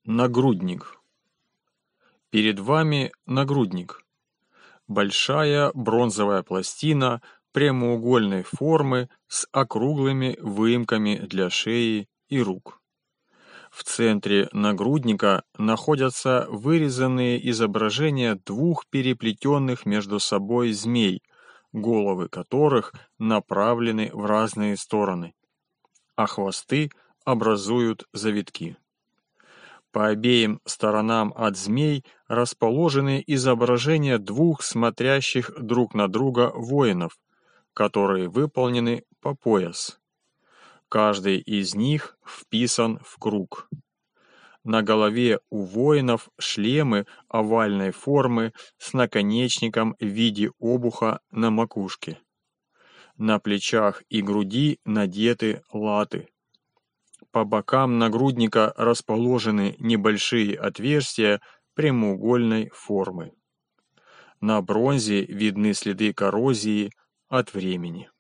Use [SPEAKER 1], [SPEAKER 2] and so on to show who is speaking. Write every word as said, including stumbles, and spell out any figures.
[SPEAKER 1] Нагрудник. Перед вами нагрудник. Большая бронзовая пластина прямоугольной формы с округлыми выемками для шеи и рук. В центре нагрудника находятся вырезанные изображения двух переплетенных между собой змей, головы которых направлены в разные стороны, а хвосты образуют завитки. По обеим сторонам от змей расположены изображения двух смотрящих друг на друга воинов, которые выполнены по пояс. Каждый из них вписан в круг. На голове у воинов шлемы овальной формы с наконечником в виде обуха на макушке. На плечах и груди надеты латы. По бокам нагрудника расположены небольшие отверстия прямоугольной формы. На бронзе видны следы коррозии от времени.